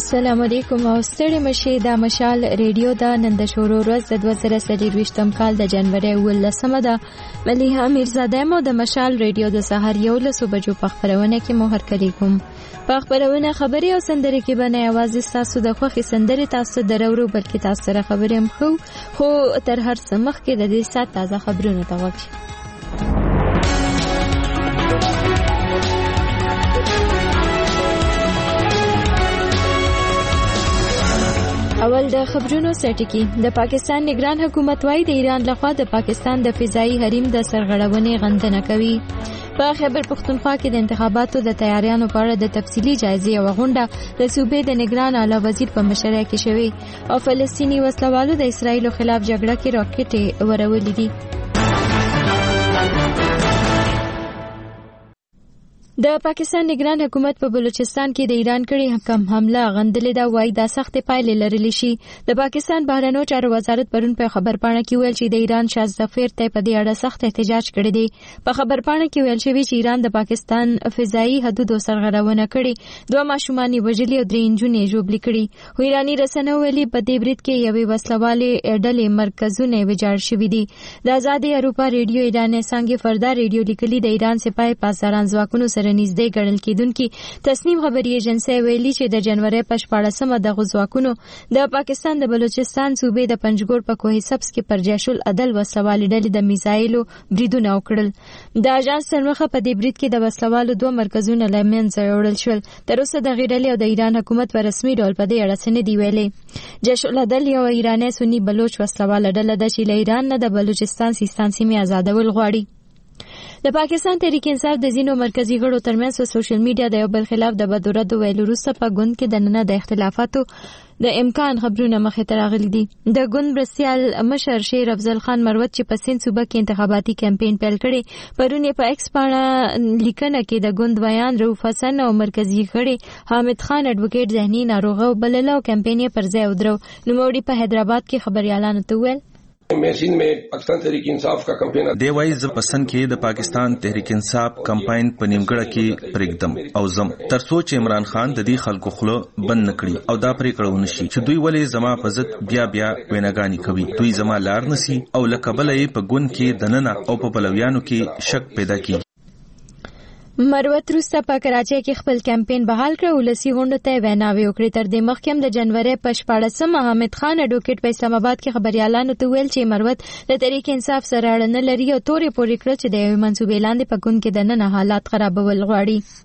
السلام علیکم او ستړي مشه د مشال ریډیو دا نن د شورو ورځ د 2023م کال د جنوري 18 ده. مليحه میرزاده مو د مشال ریډیو د سحر 11 بجو په خبرونه کې مو هرکلی کوم. په خبرونه خبري او سندري کې باندې आवाज تاسو د خوخي سندري تاسو درورو بلکې تاسو سره خبرې هم خو تر هر څه مخکې د دې سات تازه خبرونه توګه. اول د خبرونو سرټکی د پاکستان نگران حکومت وايي د ایران لخوا د پاکستان د فضائي حریم د سرغړونې غندنه کوي. په خیبر پختونخوا کې د انتخاباتو د تیاریانو په اړه د تفصیلي جایزې او غونډه د صوبې د نگران اعلی وزیر په مشرۍ کې شوې او فلسطینی وسلوالو د اسرایل خلاف جګړه کې راکټ ورولې دي. د پاکستان نگران حکومت په بلوچستان کې د ایران کړي حکم حمله غندلې دا وایي دا سخت پایلې لرلی شي. د پاکستان بهرنیو چارو وزارت پرون په خبرپاڼه کې ویل چې د ایران شاه ظفر ته په دې اړه سخت احتجاج کړی دی. په خبرپاڼه کې ویل شوی چې ایران د پاکستان فضائي حدودو سرغړونه کړې، 2 ماشومان وژلي او 3 نجونې ژوبل کړي. خو ایرانی رسنیو ویلي په دې برید کې یوې وسلوالې ډلې مرکزونه ویجاړ شوي دي. د آزادي اروپا ریډیو ایران څنګه فردا ریډیو لیکلي د ایران سپاه پاسداران ځواکونو سره نږدې ګڼل کېدونکي تصنیم خبري ایجنسی ویلي چې د جنوري په 14مه د غزواکونو د پاکستان د بلوچستان صوبې د پنجګور په کوه سبز کې پر جیش العدل وسلوالې ډلې د میزایلو بریدونه وکړل. د اژانس ترمخه په دې برید کې د وسلوالو 2 مرکزونه له منځه وړل شول. تر اوسه د غیرلې او د ایران حکومت په رسمي ډول په دې اړه څه نه دی ویلي. جیش العدل یو ایرانی سنی بلوچ وسلواله ډله ده چې له ایران نه د بلوچستان سیستان سیمې آزادول غواړي. د پاکستان تحریک انصاف د زینو مرکزی غړو ترمنځ په سوشل میډیا د یو بل خلاف د بدورد ویلو وروسته په ګوند کې د نن د اختلافاتو د امکان خبرونه مخې ته راغلي دي. د ګوند برسیال مشر شیر افضل خان مروت چې په سند صوبه کې انتخاباتي کمپاین پیل کړي پرون په ایکس باندې لیکنه کې د ګوند بیان رؤف حسن او مرکزی غړي حامد خان اډوکیټ ذهني ناروغه بلل او کمپاین پر ځای ودرو. نوموړي په حیدرآباد کې خبريالانو ته ویل میسین میں پاکستان تحریک انصاف کا کمپین دی وای ز پسند کې د پاکستان تحریک انصاف کمپاین په نیمګړه کې پرېږدم او زم تر سوچ عمران خان د دې خلکو خلو بند نکړي او دا پرېکړه ونشي چې دوی ولې زما په ضد بیا ویناګانی کوي. دوی زما لار نسی او لکبلې په ګون کې دننه او په بلویانو کې شک پیدا کی. مروت روستا په کراچۍ کې خپل کمپاین بحال کړ او لسی غونډه ته ویناوي وکړي. تر دې مخکې د جنوري په 14مه حامد خان اډوکیټ په اسلام آباد کې خبريالانو ته ویل چې مروت د تحریک انصاف سره اړه نه لري او تورې پورې کړ چې د منصوبې لاندې په ګوند کې د نن حالات خرابول غواړي.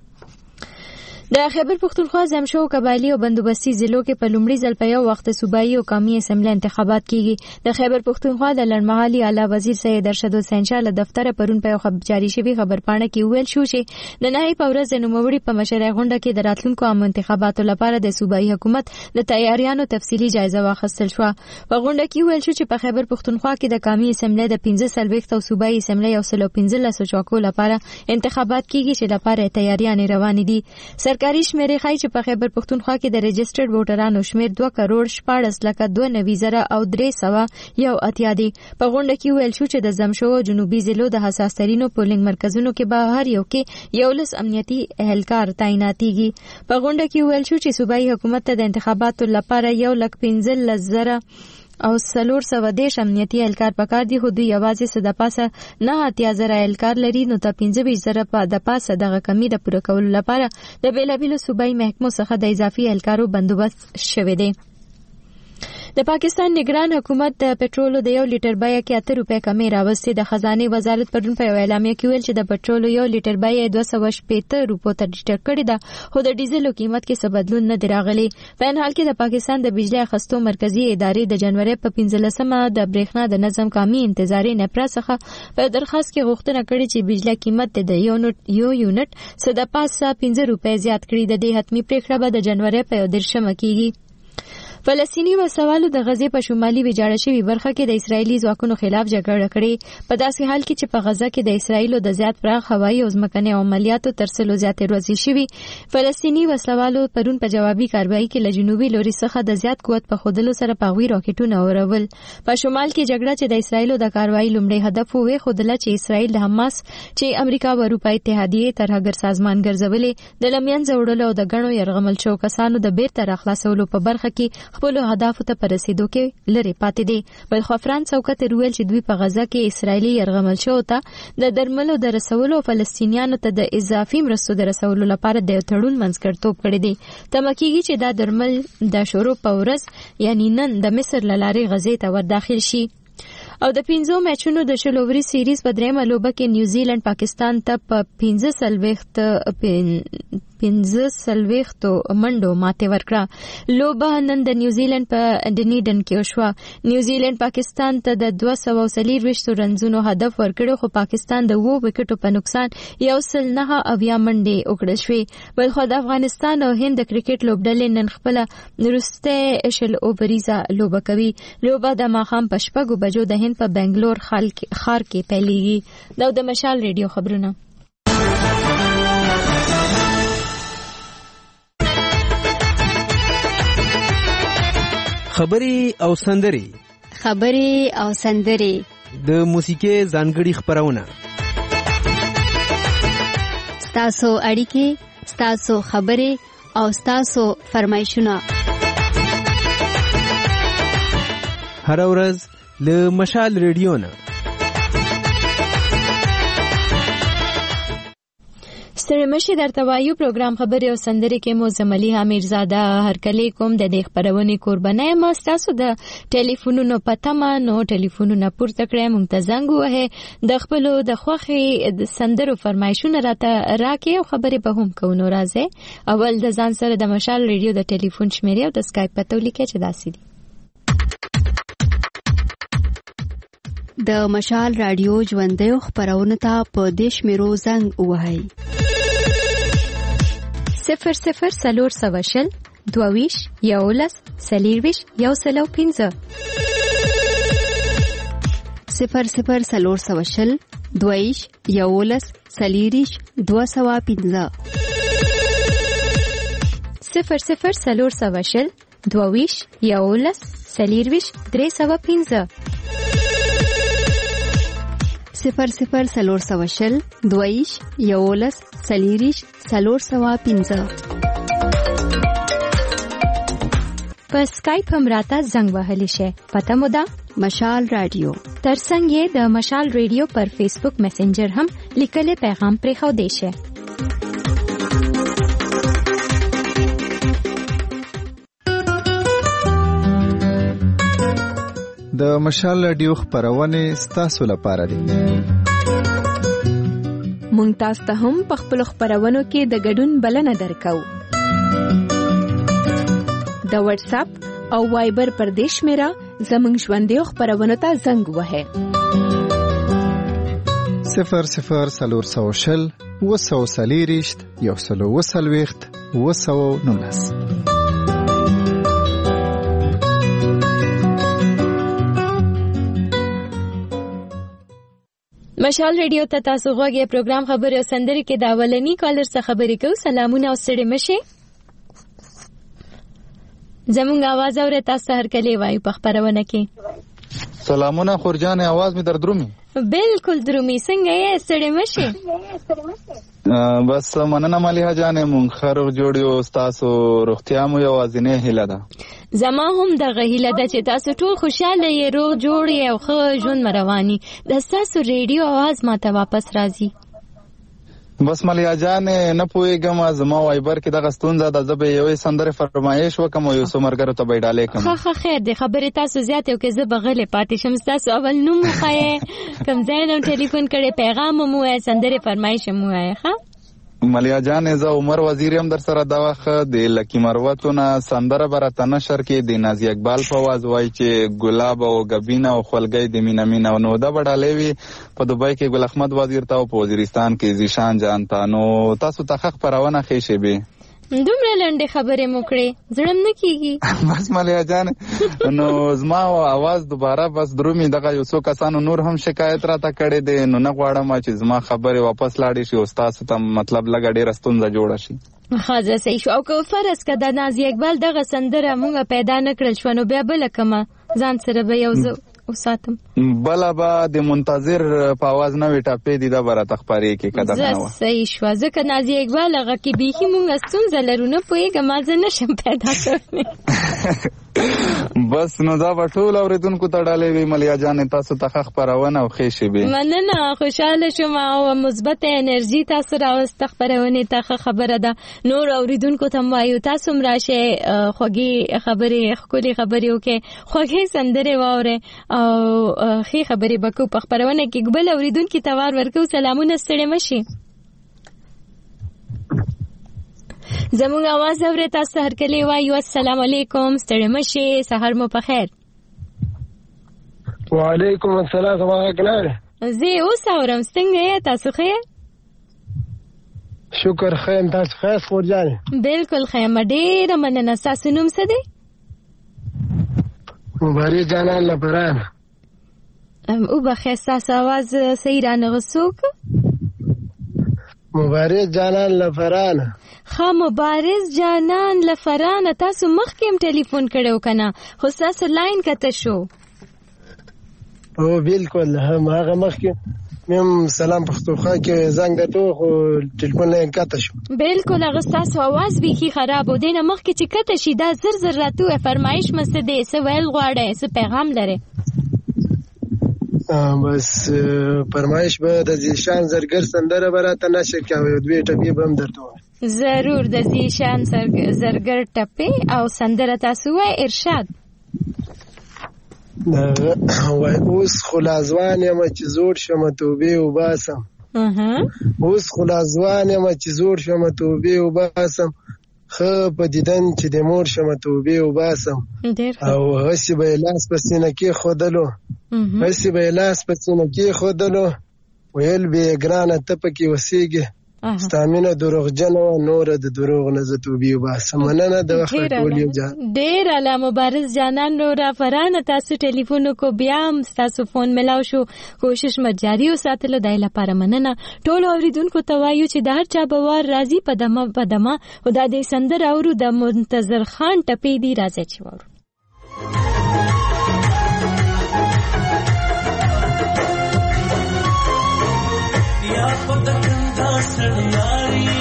د خیبر پختونخوا زمشو او قبایلی او بندوبستي ضلعو کې په لومړي ځل په یو وخت صوبایي او قومي اسمبلی انتخابات کیږي. د خیبر پختونخوا د لړمحلي اعلی وزیر سید ارشد حسین شاه له دفتر پرون په خبر جاری شوی خبرپاڼه کې ویل شو چې د نهایی په ورځ د نوموړي په مشرۍ غونډه کې د راتلونکو عام انتخاباتو لپاره د صوبایي حکومت د تیاریانو تفصیلي جایزه واخیستل شو. په غونډه کې ویل شو چې په خیبر پختونخوا کې د قومي اسمبلی د 15 او صوبایي اسمبلی او 15 چوکو لپاره انتخابات کیږي چې لپاره تیاریان روان دي. سرکاري شمیرې ښایي چې په خیبر پختونخوا کې د رجسټرډ ووټرانو شمیر 2,14,14,200 او 381 دي. په غونډه کې ویل شو چې د زمشو جنوبي ضلعو د حساس ترینو پولینګ مرکزونو کې به هر یو کې 11 امنیتي اهلکار تعیناتيږي. په غونډه کې ویل شو چې صوبایي حکومت ته د انتخاباتو لپاره 1,15,000 او 410 امنیتي اهلکار پکار دي. خو دوی یوازې د پاسه 9,000 اهلکار لري نو ته 15,000 په د پاسه دغه کمی د پوره کولو لپاره د بیلابیلو صوبایي محکمو څخه د اضافي اهلکارو بندوبست شوی دی. د پاکستان نگران حکومت د پټرولو د 1 لیټر بیه کې 8 روپۍ کمی راوستي. د خزانه وزارت پرون په اعلامیه کې ویل چې د پټرولو 1 لیټر بیه 260 روپو ته ټیټه کړې ده خو د ډیزلو قیمت کې څه بدلون نه دی راغلی. په ان حال کې د پاکستان د بجلی اخیستو مرکزی ادارې د جنوري په 15مه د برېښنا د نظم قومي انتظاري نپرا څخه په درخواست کې غوښتنه کړې چې بجلی قیمت د یو یونټ څخه د 15 روپۍ زیات کړي. د دې حتمی پریکړه به د جنوري په 13مه کېږي. فلسطیني وسوالو د غزې په شمالي ویجاړه شوی برخه کې د اسرایلی ځواکونو خلاف جګړه کړې په داسې حال کې چې په غزه کې د اسرایلو د زیات پراخ هوایي او ځمکني عملیاتو ترسلو زیاتې ورځې شوي. فلسطیني وسوالو پرون په جوابي کاروائی کې له جنوبي لوري څخه د زیات قوت په خودلو سره پاغوي راکټونه اورول. په شمال کې جګړه چې د اسرایلو د کاروائی لومړی هدف وې خودله چې اسرایل د حماس چې امریکا او اروپا اتحادیه ترهګر سازمان ګرځولې د لمین زوړلو او د غنو يرغمل شو کسانو د بیرته راخلاصولو په برخه کې خپل اهدافو ته رسیدو کې لري پاتې دي. بل خو فرانس او کتر ویل چې دوی په غزه کې اسرایلی يرغمل شو ته د درملو د رسولو فلسطینیانو ته د اضافي مرستو د رسولو لپاره د تړون منځګړیتوب کړی دی. تمکیږي چې دا درمل د شروع په ورځ یعنی نن د مصر لارې غزې ته ور داخل شي. او د 15 میچونو د شلوري سیریز په دریمه لوبه کې نیوزیلند پاکستان ته په 15 منډو ماته ورکړه. لوبه نن د نیوزیلند په ډنیډن کې وشوه. نیوزیلند پاکستان ته د 240 رنزونو هدف ورکړ خو پاکستان د 2 وکټو په نقصان 109 منډې وکړې شوې. بل خو د افغانستان او هند د کرکټ لوبډلې نن خپل نورسته اشل اوبریزا لوبه کوي. لوبه د ماخام په 6 بجو د هند په بنگلور ښار کې پیلېږي. دا د مشال ریډیو خبرونه. خبري او سندري د موسیقي ځانګړي خبرونه ستاسو اړیکې ستاسو خبري او ستاسو فرمایشونه هر ورځ له مشال ریډیو نه. ستړي مشي درته وایو پروګرام خبري او سندري کې مو زملي حمیرزاده هر کلی کوم د دې خبرونه قربانه ما تاسو د ټلیفونونو پته ما نو ټلیفونونه پورته کړئ مونږ ته زنګ وهه د خپل د خوخي سندرو فرمایشونه راکې او خبري به هم کوو. راځي اول د ځان سره د مشال ریډیو د ټلیفون شمیره او د اسکایپ پته لیکه چې داسې دي. د مشال رادیو ژوندۍ خبرونه ته په دیش میرو زنګ وهاي 00 22 یولس سلیرویش یو سلو 15 00 22 یولس سلیریش 215 00 22 یولس سلیرویش 315 00 22 یولس سلیریش 315 په اسکایپ هم راته زنګ وهلی شي. پته مو ده مشال رادیو. ترڅنګ یې د مشال ریډیو پر فیسبوک میسنجر هم لیکلي پیغام پرې خو دی شي. د مشال رادیو خبرونه ستاسو لپاره دي. مونږ تاسو ته هم په خپل خبرونو کې د ګډون بلنه درکو. د واتس اپ او وایبر پر دیش میرا زمنګ ژوندۍ خبرونه ته زنګ وهه 00 وسوسلیریشت یو سلو وسلويخت وسو نولس. مشال ریډیو ته تاسو غوږی پروګرام خبري او سندري کې دا ولني کالر څخه خبرې کوو. سلامونه او ستړي مشه. زمونږ आवाज اورئ تاسو هر کله وایو په خبرونه کې. سلامونه خورجان आवाज می در درومي. بالکل درومي. څنګه یې ستړي مشه؟ بس مننه مالیه جانې مونږ خیر جوړیو تاسو روغتیا مو یوازینه هیله ده. زما هم دغه هیله ده چې تاسو ټول خوشاله یې روغ جوړ یې او ښه ژوند رواني. د تاسو ریډیو आवाज ماته واپس راځي. بس مالیه جانې نه پوهیږم زما وایبر کې دغه ستونزه ده. زه به یوې سندرې فرمایش وکم او یو څو ملګرو ته به یې ډالۍ کړم. ښه خیر دی. خبرې تاسو زیاتې وکړئ زه به غلې پاتې شم. ستاسو اول نوم وښایئ کوم ځای نه ټلیفون کړی پیغام مو ووایئ سندرې فرمایش مو ووایئ. ښه مالیه جانې زه عمر وزیر هم در سره دا وخت د لکی مروتو نه سندره به راته نشر کې د نازي اقبال په آواز وایي چې ګلاب او ګبینه او خولګۍ د مینه مینه نو دا به ډالۍ وي په دوبۍ کې ګل احمد وزیر ته او په وزیرستان کې زیشان جان ته. نو تاسو ته ښه خپرونه ښې شېبې. دومره لنډه خبرې مو کړې زړم نه کیږي. بس ملیا جان نو زما आवाज دوباره بس درومي دغه یو څو کسانو نور هم شکایت راته کړي دي نو نه غواړم چې زما خبرې واپس لاړې شي او تاسو ته مطلب لګ ډېر ستونزه جوړه شي. خاصه صحیح شو او که فرض کده نازي اقبال دغه سندره مونږه پیدا نکړل شو نو بیا بل کما ځان سره به یو وساتم بلا با د منتظر په आवाज نه وټاپې دي دا برات خبرې کې کده نه و. صحیح شو ځکه نازي اقبال هغه کې بيخي مونږ ستونزه لرونه پوهیږم ما ځنه شم پیدا کړنه. بس نو دا ټول اوریدونکو ته ډالې وی ملیا جان تاسو ته خبرونه او خېشي به مننه خوشاله شوم او مثبت انرژي تاسو راوست خبرونه ته خبره ده. نور اوریدونکو ته وایو تاسو راشه خوږی خبرې خولي خبرې وکي خوږی سندره واوره او خې خبرې بکو په خبرونه کې ګبل اوریدونکو ته وار ورکو سلامونه ستړي مشي زموږ आवाज اورې تاسو هر کله وایو السلام علیکم ستړي مشي سحر مو په خیر. وعلیکم السلام صباح الخير. زه اوس اورم څنګه تاسو خیر؟ شکر خیر تاسو خیر خور جان. بالکل خیر ډېر مننه. تاسو نوم څه دی؟ مبارک جانان لپران. او بخیر تاسو आवाज صحیح رانه غسوک. مبارک جانان لفران. خا مبارز جانان لفران تاسو مخکې ټلیفون کړو کنه خو تاسو لاین کته شو. او بالکل هم هغه مخکې مم سلام پختونخوا کې زنګ دته خو ټلیفون لاین کته شو. بالکل هغه تاسو आवाज به خراب و دینه مخکې چې کته شي دا زر زر راتو فرمایش مسته دې سوال غواړي څه پیغام لري. بس فرمایش به د زیشان زرګر سندره براته نشي کوي دوی ټپی بم درته ضرور د زیشان زرګر ټپی او سندره تاسو وای ارشاد وای اوس خلاصوان یم چې زوړ شم توبه وباسم. اوس خلاصوان یم چې زوړ شم توبه وباسم خو په دیدن چې د مور شم توبه وباسم او هسي به لاس پسینه کې خودلو هسي به لاس پسینه کې خودلو ویل به ګرانه ته پکې وسیږي ستامینه دروغجن او نور د دروغ نه زتوبې وباسم. مننه د وخت ټولیو جان ډیر اعلی مبارز جانان نو را فرانه تاسو ټلیفون کو بیا تاسو فون ملاو شو کوشش مجاری او ساتلو دای لپاره مننه. ټول اوریدونکو ته وایو چې د هر چا بوار راضی پدمه او د دې سندر اورو د منتظر خان ټپی دی راځي چې وورو. یا سړیاري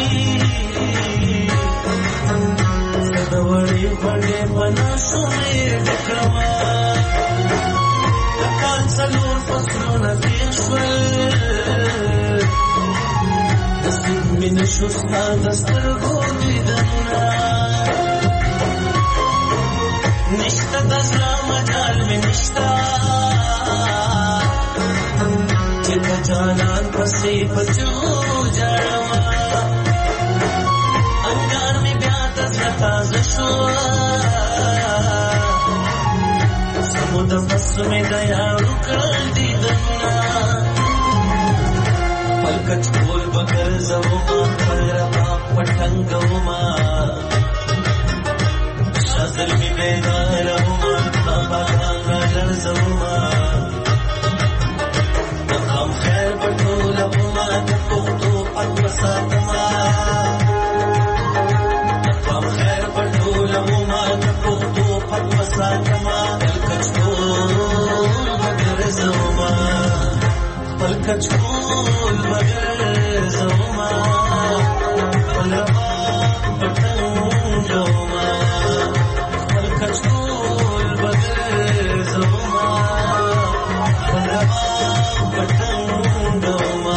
سدوړې باندې بنا شوې ډکوا کال څلور فصلونه تیر شول نصیب مې نشو ستا د سترګو دیدنونه نشته د زړه مجال مې نشته چې د جانان پسې پچو جړما انګار مې بیا د زړه تازه شو سمود بس مې دیا وکړ دیدنونه پلکچ کول بغیر زوما پرتا پټنګوما شازل مې بیدار وما بابا نظر زوما هم خیر بټول وما د پختو پټ ساتما هم خیر بټول وما د پختو پټ ساتما پلکچ کول بغیر زوما پلکچ کول بغیر زوما پلوا پټنګوما پلکچ کول بغیر زوما پلوا پټنګوما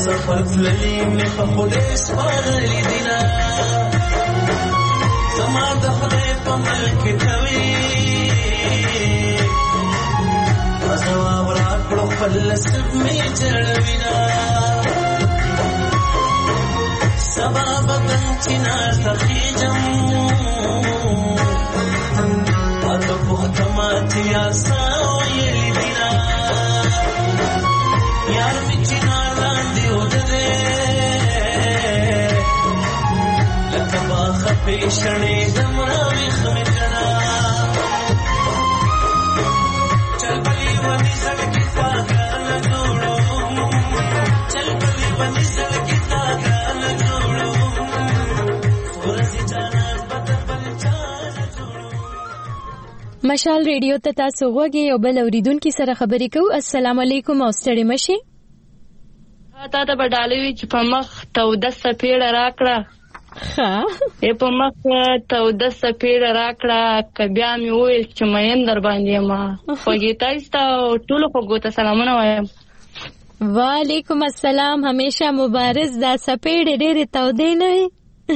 سفر تللی می خودی سپارلی دینا زما د خدای په ملک کوي ازوا ورا کړو فلسف می چړوینا سبب بنتنا تخیجم اته پختمات یا ساویلی دینا یار می چینا لاندې ودره لکه باخ پیشنې دمرا وخمه کنا چل بلی ونی سړکی ساګه نه جوړو چل بلی ونی سړکی ساګه نه جوړو ورسې جانان بدل بل چانه جوړو. مشال ریډیو ته تاسو غوږی یو بل اوریدونکو سره خبرې کوو. السلام علیکم او ستړي مشي. تا ته به ډالوي چې په مخ توده سپېړه راکړه په مخ توده سپېړه راکړه که بیا مې وویل چې مین در باندې یم خوږې تاسته ټولو خوږو ته سلامونه وایم. وعلیکم السلام. همیشه مبارز. دا سپېړې ډېرې تودې نه وي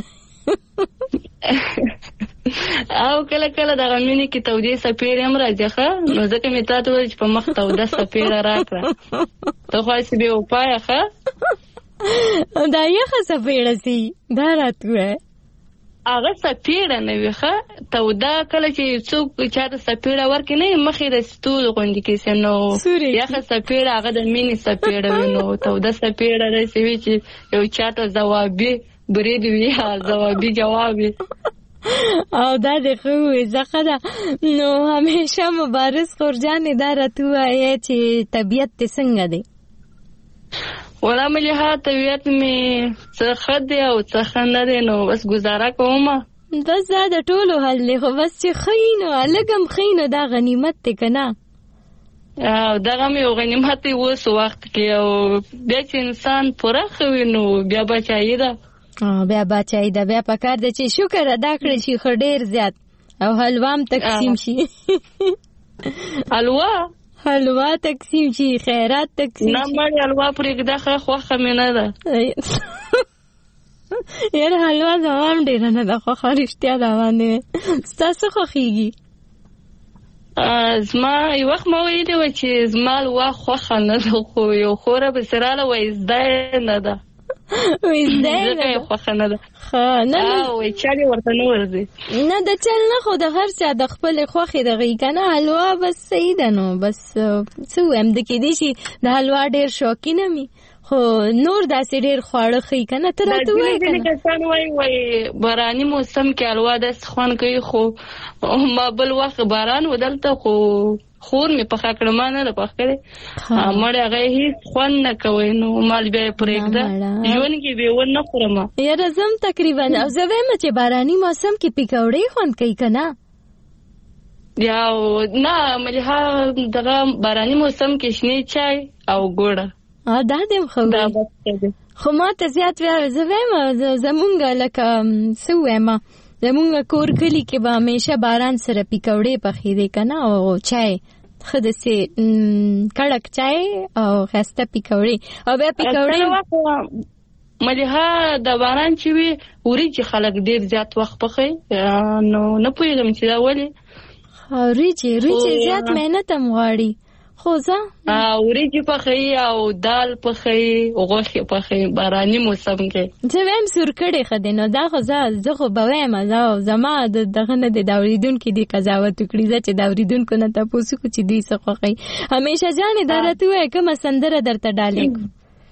او کله کله دغه مینې کې تودې سپېړې هم راځي ښه نو ځکه مې تا ته وویل چې په مخ توده سپېړه راکړه ته خو هسې بې وفایه ښه دا یخه سپېړه سي دا راته ووایه هغه سپېړه نه وي ښه توده کله چې څوک چاته سپېړه ورکړي نه مخې د ستول غوندې کیسې نو یخه سپېړه هغه د مینې سپېړه وي نو توده سپېړه داسې وي چې یو چاته ځوابي برید وي یا ځوابي جواب وي او دا د خوی زخه ده. نو همیشه مبارز خورجانې دا راته ووایه چې طبیعت دې څنګه دی؟ ولا مليها طبیعت می څه ښه دی او څه ښه نه دی نو بس گزاره کوم بس دا د ټولو حل دی خو بس چې ښه یي نو لږ هم ښه یي نو دا غنیمت دی که نه او دغه مې یو غنیمت دی اوس وخت کې او بیا چې انسان پوره ښه وي نو بیا بچایي ده بیا بچایي ده بیا پکار ده چې شکر ادا کړی شي خو ډېر زیات او حلوا هم تقسیم شي حلوا تقسیم شي خیرات تقسیم شي نه مړ حلوا پرېږده ښه خوښه مې نه ده یاره حلوا زما هم ډېره نه ده خوښه رښتیا ده باندې ستا څه خوښېږي؟ زما یو وخت ما ویلې وه چې زما حلوا خوښه نه ده خو یو خوره پسې راله وایي زده یې نه ده ځکه یې خوښه نه ده وایي چل یې ورته نه ورځي نه د چل نه خو د هر چا د خپلې خوښې دغه یي که نه حلوا بس صحیح ده نو بس څه ووایم د کېدای شي د حلوا ډېر شوقین هم وي خو نور داسې ډېر خواړه ښیي که نه ته راته ووایې که نه کسان وایي باراني موسم کې حلوا داسې خوند کوي خو ما بل وخت باران و دلته خو خور مې پخه کړه ما نه ده پخ کړې مړې هغه یې هېڅ خوند نه کوی نو مال بیا یې پرېږده ژوند کې بې ون نه خورم یاره زه هم تقریبا او زه وایم چې باراني موسم کې پیکوړې خوند کوي که نه یا نه ملیحه دغه باراني موسم کې شنې چای او ګوړه دا دې هم ښه وي خو ما ته زیات زه وایم زمونږ لکه څه ووایم زمونږ کور کلي کې به همیشه باران سره پیکوړې پخېدې که نه او چای ښه داسې کړک چای او ښایسته پیکوړې او بیا پیکوړې ملیحه د باران چې وي وریجې خلک ډېر زیات وخت پخوي نو نه پوهېږم چې دا ولې وریجې زیات محنت هم غواړي خو زه وریجې پخوي او دال پخوي غوښې پخوي باراني موسم کې زه وایم سور کړې ښه دی نو دا خو زه خو به وایم زما دغه نه دی د اورېدونکي دې قضاوت وکړي زه چې د اورېدونکو نه تپوس وکړو چې دوی څه خوښوي همیشه جانې دا راته ووایه کومه سندره درته ډالۍ کړو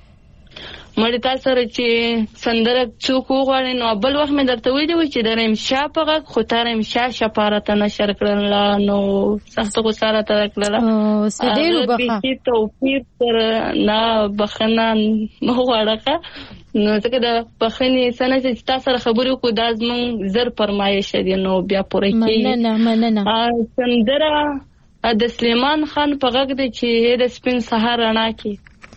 مړې تا سره چې سندره څوک وغواړي نو بل وخت مې درته ویلي وي چې د رحیم شاه په غږ خو تا رحیم شاه شپه راته نشر کړله نو سخته غوسه راته راکړله بېخي توپیر سره نه بخښنه مه غواړه نو ځکه د بخښنې څه نشته چې تا سره خبرې وکړو دا زموږ زر فرمایشه دی نو بیا پوره مننه سندره د سلیمان خان په غږ دی چې د سپین سهار رڼا کې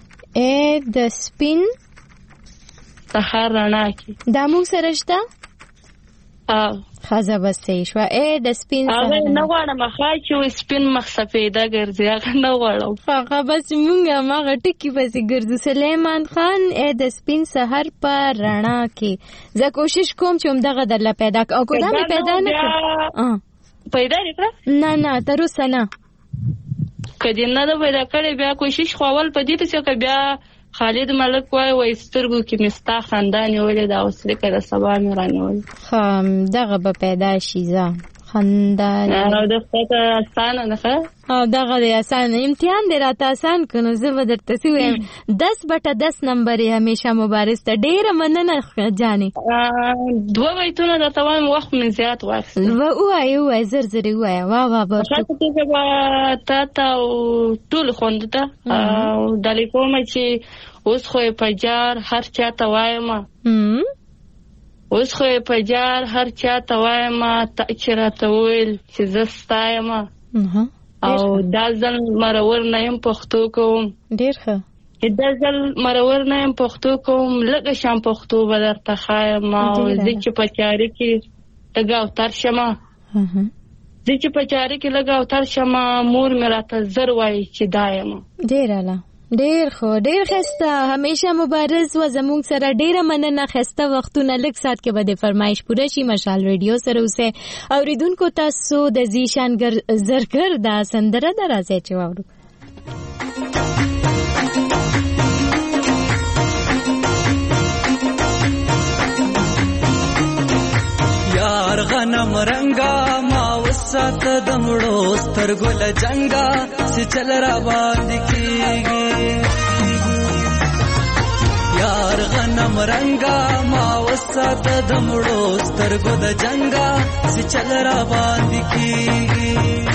د سپین سهار رڼا کې دا موږ سره شته خزه بسې شو د سپین هغه نه غواړم چې سپین مخ سفیده ګرځي هغه نه غواړم هغه بس مونږه ماغه ټکی پسې ګرځو. سلیمان خان د سپین سحر په رڼا کې زه کوشش کوم چې همدغه درله پیدا او کو دا مې پیدا نه کړ پیدا نکړه نه تر اوسه نه کدی نه دا پیدا کړې بیا کوشش خو ول په دې پسې که بیا خالد ملک وای سترګو کې مستا خاندان ولې دا اوس لیکه د سبا مې رانیول دغه به پیدا شي ځان خاندان او د خپل اسانه نه او دغه د اسانه امتحان دی راته آسان کنو زه به درته څه وایم 10/10 نمبر یې همیشه مبارز ته ډېره مننه جانې 2 بیتونه درته وایم وخت مې زیات واخیست ووایه زر زر ووایه واه به تا ته او ټولو خوندو ته ډالۍ کوم چې اوس خو یې په جار هر چا ته وایم اوس خو یې په جار هر چا ته وایم ته چې راته وویل چې زه ستا یم او دا ځل مرور نه یم پښتو کوم ډېر ښه دا ځل مرور نه یم پښتو کوم لږه شان پښتو به درته ښایم او زه چې په چارې کې لږه اوتر شمه زه چې په چارې کې لږه اوتر شمه مور مې راته زر وایي چې دا یم ډېر اعلی ډېر خو ډېر ښایسته همیشه مبارز و زموږ سره ډېره مننه ښایسته وختونه لږ ساعت کې به د فرمایش پوره شي مشال ریډیو سره اوسئ اورېدونکو تاسو د ذیشان زرګر دا سندره ده راځئ چې واورو یار غنم رنگا ما وسات دمړو سترګو لجنګا چې چل را باندې کیږي یار غنم رنگا ما وسات دمړو سترګو د جنگا چې چل را باندې کیږي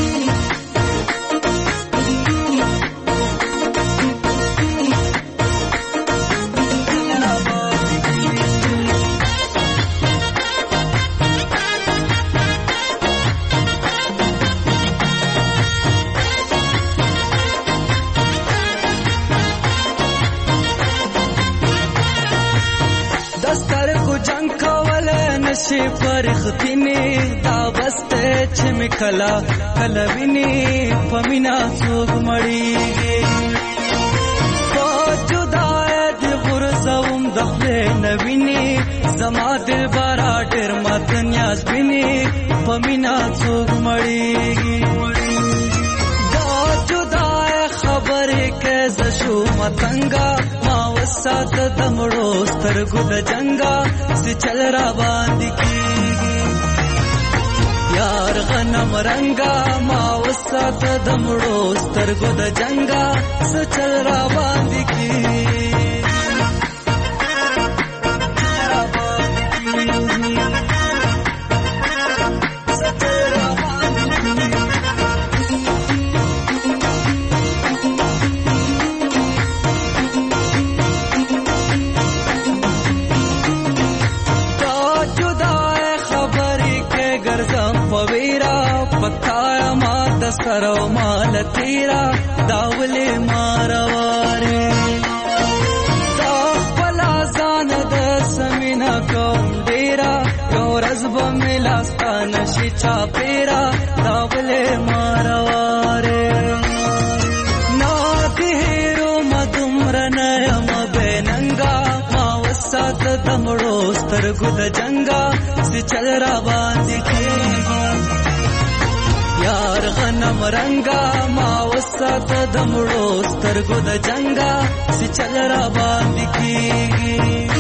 شي فرختینه دا بسته چې مکلا کلوینه پمینا څوک مړیږي پوجدای د غرزوم دخله نوینه زما دل بارا ډېر مات نیاز بینه پمینا څوک مړیږي دا جدای خبره کې زشو متنګا سات دمړو سترګو د جنگا چې چل را باندې کیږي یار غنم رنگا ما وسات دمړو سترګو د جنگا چې چل را باندې کیږي سرو مال تیرا داولې مارواره دا بلا ځان د سمینا کوم ډیرا یو رزب ملاستان شي چا پیرا داولې مارواره نا تیرو مدمر نه یم بننګا ما وسات دمړو سترګو د جنگا چې چل را باندې کیږي یار غنم رنگا ما وسات دمړو سترګو د جنگا چې چل را باندې کیږي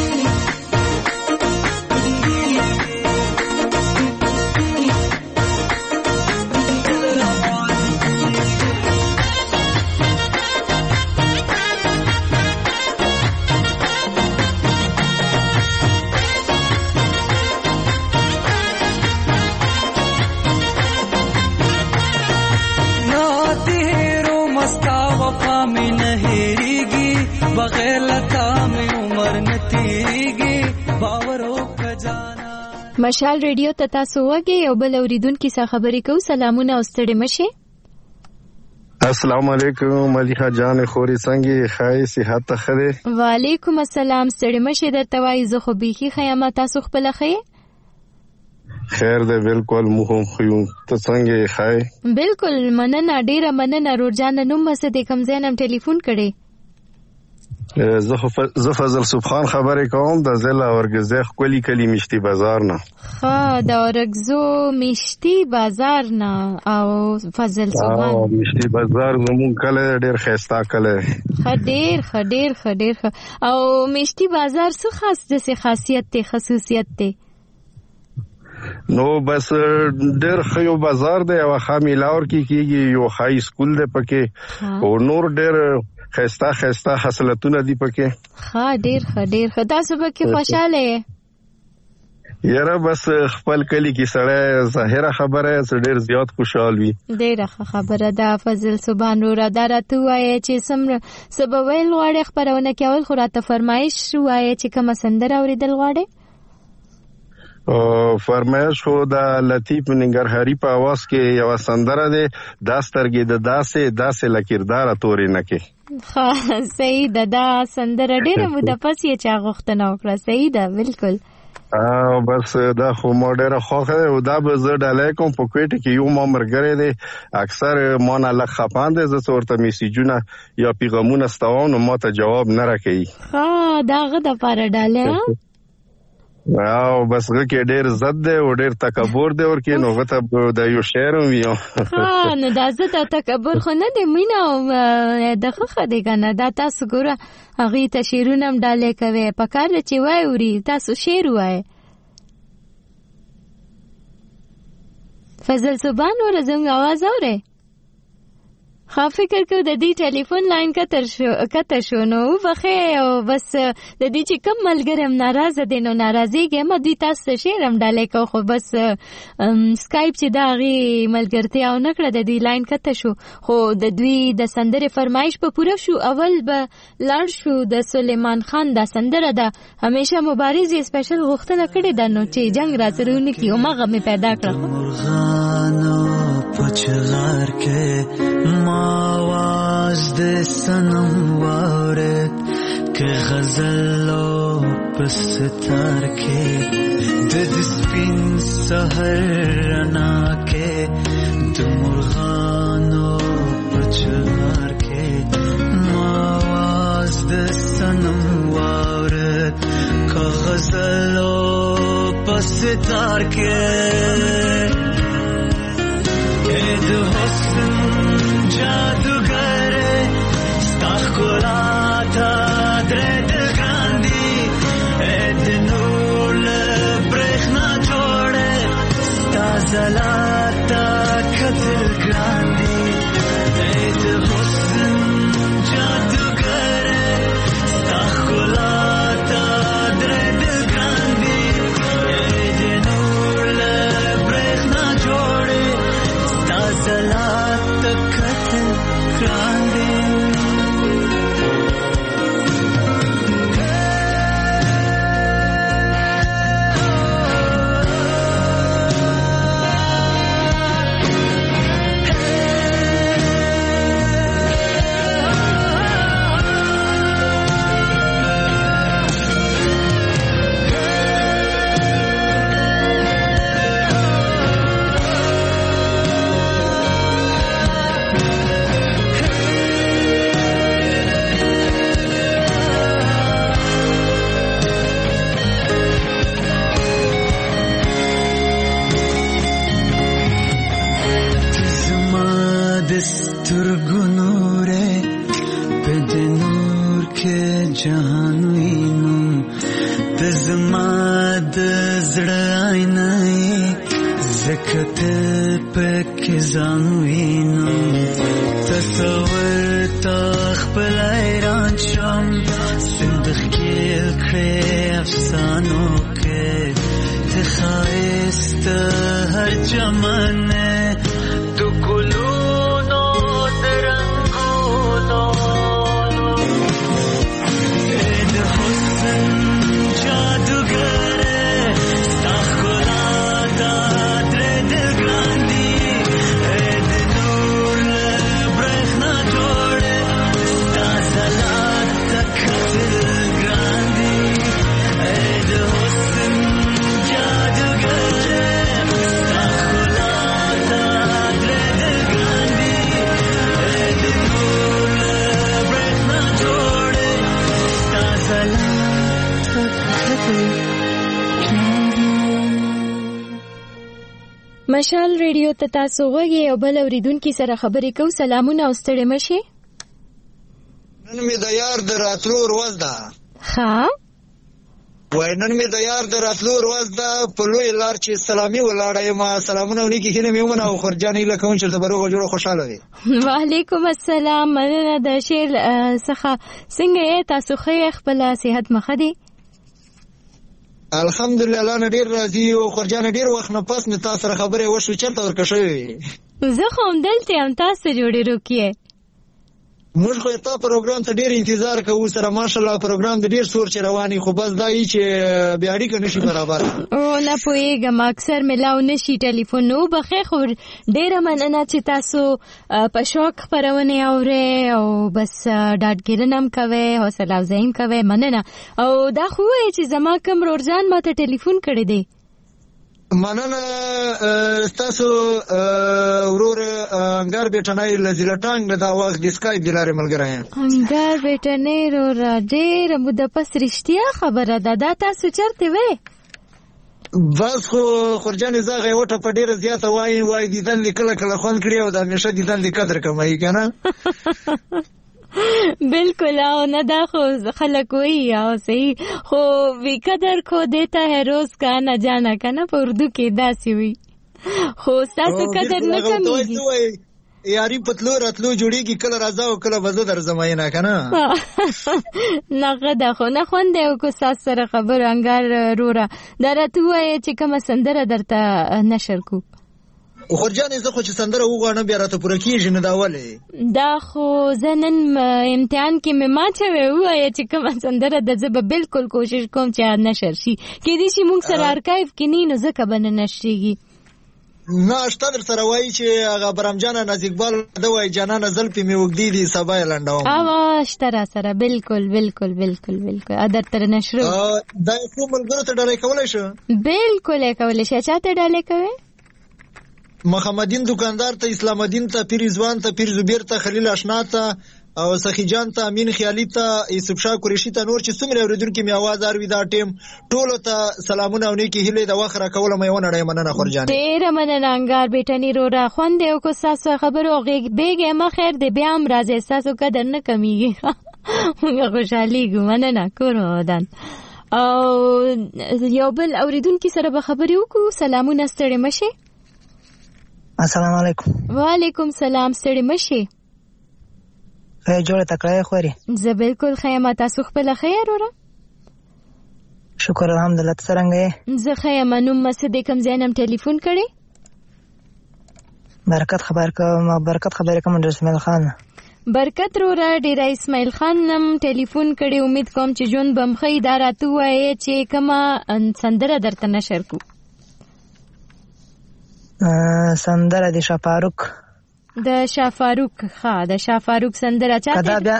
مشال ریډیو ته تاسو وګورئ یو بل اوریدونکو سره خبرې کوو سلامونه او ستړي مشه السلام علیکم ملیحه جان خوري څنګه خای صحت خره وعلیکم السلام ستړي مشه درته وایي زه خو بيخي خیامه تاسو خپل خې خیر دی بالکل موږ هم خو ته څنګه خای بالکل مننه ډیره مننه روجان نوم مس د کوم ځای نم ټلیفون کړي زه فضل سبحان خبرې کوم د ضلع اورګزخ کلی کلی مشتي بازار نه د اورګزو مشتي بازار نه او فضل سبحان مشتي بازار زمون کله ډیر خستا کله ډیر او مشتي بازار څه خاص د خاصیت ته خصوصیت ته نو بس ډېر خیو بازار دی او خامیلاور کیږي یو های سکول دی پکې او نور ډېر خستا حاصلتونه دی پکې ډېر تاسو پکې خوشاله یاره بس خپل کلی کې سره ظاهره خبره ډېر زیات خوشحال وي ډېر خبره ده فضل سبحان را درته وایي چې سمره سبویل غواړي خبرونه کول خو راته فرمایش وایي چې کوم سندره اوریدل غواړي فرمایش شو د لطیف ننګرهاري په आवाज کې یو سندره ده داسترګې د داسې لکیردار تورې نه کې ها صحیح ده دا سندره ډیره مده پس یې چا غوښتنه وکړه صحیح ده بالکل بس دا خو ماډره خوخه او دا به زه ډالای کوم په کوټه کې یو مامرګره دی اکثر ما نه لخ خپاند ز ورته میسیجونه یا پیغامونه ستاون او ما ته جواب نه راکړي ها داغه د پاره ډاله او بس غکه ډیر زد دی او ډیر تکبر دی ورکه نو غته د یو شعر ویو نو دا زد تکبر خو نه دی مینه دغه خدای کنه دا تاسو ګوره هغه ته شعرونه هم ډالې کوي پکار چې وای اوري تاسو شعر وای فضل سبحان ورزنګ आवाज اوره خا فکر کو د دې ټلیفون لاین کتر شو نو وخه او بس د دې چې کم ملګرم ناراضه دي نو ناراضيږي ما دې تاسو شیرم ډالې کو خو بس سکایپ چې دا غي ملګرتیا او نکړه د دې لاین کتر شو خو د دوی د سندره فرمایش په پوره شو اول به لاړ شو د سلیمان خان دا سندره ده همیشه مبارزي سپیشل غوښتنه کړې ده نو چې جنگ راځرونه کی او ماغه می پیدا کړه پچغار के आवाज दे सनम वारत के गजलों पर सितार के दद स्पिन सहर ना के दुमुर्गानों पचघार के आवाज दे सनम वारत के गजलों पर सितार के ed hosn jadugar stakhulata dred grandi ed nur brechna jode stazalata katil grandi ed hosn jadugar stakhulata dred grandi ed nur brechna jode Salat kat grande مشال ریډیو ته تاسو غوږی او بل اوریدونکو سره خبرې کوو. سلامونه او ستړي مشي. نن می د یار د راتلو ورځ ده. ها وای نن می د یار د راتلو ورځ ده، په لوی لار چې سلامي ولاړه ما سلامونه ونی کې هله میونه او خرجانې لکه چې تبرغه جوړه خوشاله وي. وعلیکم السلام. مننه د شیر څخه. څنګه تاسو خې خپل صحت مخه دي؟ الحمدلله الله ډیر راضي او خرجانه ډیر وخت نه پس می تاسو سره خبرې وشو چرته ورکشوي. زه خو هم دلته هم تاسو جوړې روکیه. موږ خو ته پروګرام ته ډیر انتظار کوو سره ماشاءالله پروګرام د ډیر سور چ رواني خو بس دای چې بیا اړیکه نشي برابر. او نه پوهیږم اکثر ملاو نشي ټلیفون نو بخې خو ډیره مننه چې تاسو په شوق خبرونه اورئ او بس ډاډګیرنم کوي حوصله افزایم کوي. مننه. او دا خو چې زما کوم رورجان ماته ټلیفون کړی دی. مننه تاسو ورور انګار بیٹنای لزلټانګ دا وخت د سکایپ دلاره ملګری یم. انګار بیٹنای رو ډېر موده پس رښتیا خبره ده. دا تاسو چرته وې؟ بس خو خرجان زغه وټه په ډیره زیاته وای دیدن لیکل کله خون کړی او د همیشه دیدن د قدر کمای کنه. بالکل. او نه دا خو خلک وی او صحیح خو وی قدر کو دیتا ہے روز کا نہ جانا کنه په اردو کې داسي وی خو تاسو قدر نه کمیږي. یاري پتلو راتلو جوړیږي کله راځه او کله وزه در زماینا کنه. نه غدا خو نه خوند او کو تاسو سره خبر انګار رورا درته وای چې کوم سندره درته نشر کو. خرجان زه خو چې سندره وغواړم بیا راته پوره کیږي نه دا ولې. دا خو زنن امتحان کې مې ما چې وای چې کوم سندره د زه به بالکل کوشش کوم چې نشر شي. کې دې شي موږ سره ارکایو کې نه زکه بنه نشریږي. نه اشتر سره وای چې هغه برامجان نازیکبال د وای جانان زلپی می وګدی دي سبا لنډاو. او اشتر سره بالکل بالکل بالکل بالکل ادر تر نشر. دا کوم ملګرو ته ډالې کولای شو؟ بالکل کولای شي. چاته ډالې کوي؟ محمدین دکاندار ته، اسلام الدین ته، پیر رضوان ته، پیر زبیر ته، خلیل آشنا ته او سخی جان ته، امین خیالی ته، یوسف شاه قریشی ته، نور چې څومره اوریدونکو می आवाज اوري دا ټیم ټولو ته سلامونه او نیکی هیله د وخره کوله مې ونه ډای مننه خورجان. ډیر مننه انګار بیٹنی رو را خوند او کو تاسو خبرو بیګه ما خیر دې بیا هم راځي تاسو قدر نه کمیږي. موږ خوشالي ګمنه کورو دان او یو بل اوریدونکو سره به خبرې وکړو. سلامونه ستړي مشه. السلام علیکم. وعلیکم سلام. ستړي مشه. جوړه تکړه خوري. زه بالکل خیمه. تاسو خپل خیر وره؟ شکر الحمدلله. څنګه یې؟ زه خیمه. نوم مسد کوم ځانم ټلیفون کړي؟ برکت خبر کوم د اسماعیل خان. برکت وره ډیر اسماعیل خان نم ټلیفون کړي. امید کوم چې جون بمخې دا راته وایي چې کما سندره درته نشر کو. سندره د شافاروق. د شافاروق. ها د شافاروق سندره چا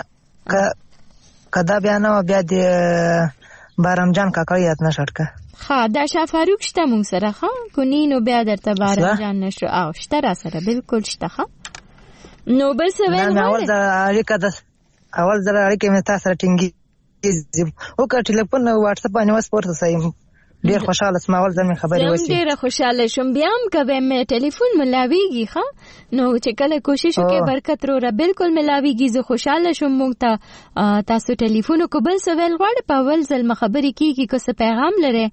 کدا بیا نو بیا د بارمجان کاکړ یاد نشړک. ها د شافاروق شته مون سره. ها کونینو بیا درته بارمجان نشو او شته را سره بالکل شته. ها نو بل څه ویل اول د اړیکه مې تاسو سره ټینګي او کا ټلیفون واتس اپ باندې وسپورت سایم. ډیر خوشاله سم. اول ځل خبرې وشي. ډیر خوشاله شوم. بیا هم کبه مې ټلیفون ملاویږي. ښه نو چې کله کوشش وکړې برکت وروره بالکل ملاویږي. زه خوشاله شوم. مونږ ته تاسو ټلیفون کو بل څه ویل غواړئ په اول ځل خبرې کیږي کو څه پیغام لري؟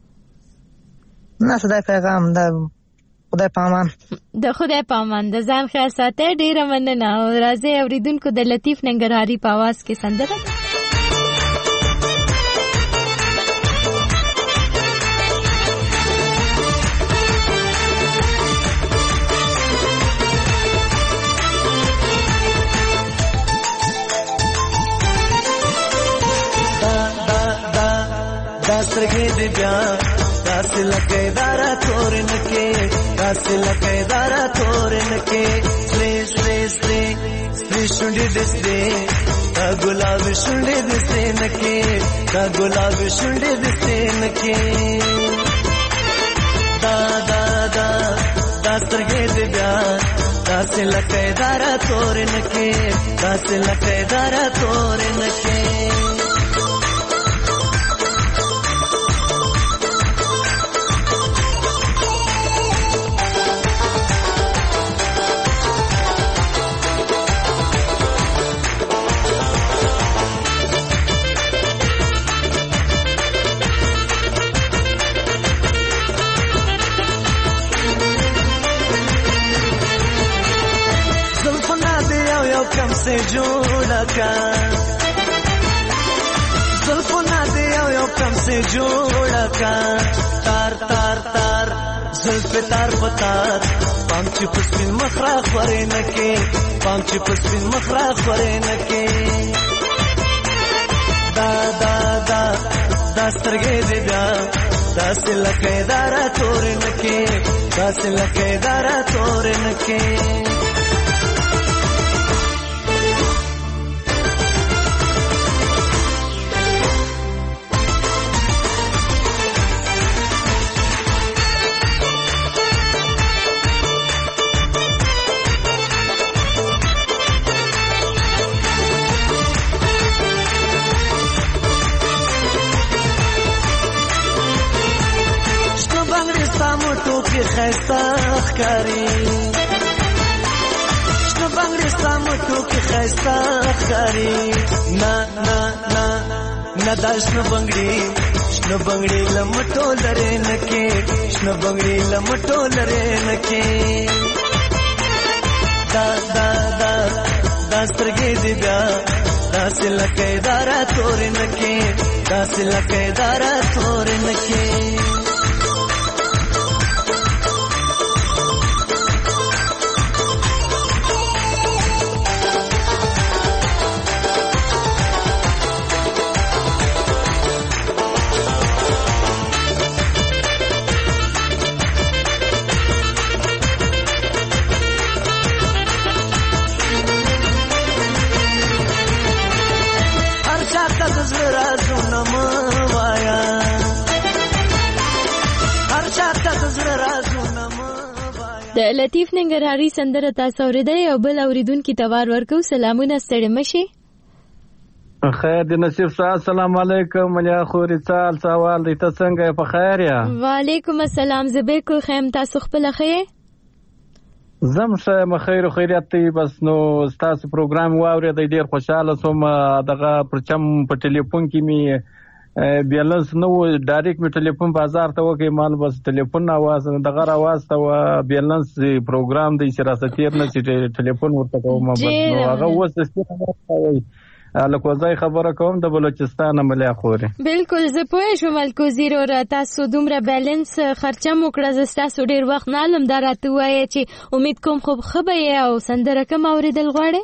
نه صدا پیغام د خدای پامان. د خدای پامان. د ځان خیال ساتئ. ډیر مننه. او راځي اوریدونکو د لطیف ننګرهاري په आवाज کې سندره. داسرګې دې بیا داس لکه دارا تورن کې داس لکه دارا تورن کې سری شونډې دسته دا ګلاب شونډې دسته نکې دا ګلاب شونډې دسته نکې داسرګې دې بیا داس لکه دارا تورن کې داس لکه دارا تورن کې جوړه کا زلفونه دې یو کم سے جوړه کا تار تار تار زلف تار پتار پام چې پسپین مخرا خورې نکې پام چې پسپین مخرا خورې نکې دا دا دا دا سترګې دې بیا داسې لکه دارا تور نکې داسې لکه دارا تور نکې خیستا ښکاري شنو بنګړي ستا مټو کې خیستا ښکاري نه نه نه نه دا شنو بنګړي له مټو لرې نه کې شنو بنګړي له مټو لرې نه کې دا دا دا دا سترګې دې بیا داسې لکه دارا تورې نه کې داسې لکه دارا تورې نه کې د لطیف ننګرهاري سندره تاسو اوریدئ او بل اوریدونکو ته وار ورکو. سلامونه ستړي مشي. خیر د نصیب صاحب السلام علیکم ملیا خوري چال سوال دې ته څنګه په خیر یا؟ وعلیکم السلام زه بالکل خیم تاسو خپل خیر؟ زم شه مخیر او خیریت ته بس نو تاسو پروګرام واورې ډیر خوشاله سوم دغه پرچم په ټلیفون کې می بیلنس نو ډایرکټ می ټلیفون بازار ته وکي مال بس ټلیفون आवाज دغه आवाज ته بیلنس پروګرام د سیاستیر نه ټلیفون ورته کوم بس نو هغه وسه لکوزای خبره کوم د بلوچستان ملیا خوري. بالکل زه پوه شوم الکوزیر او تاسو دومره بیلنس خرچه مو کړه تاسو ډیر وخت نه علم دراته وایي چې امید کوم خو خبره او سندره کوم اوریدل غواړي.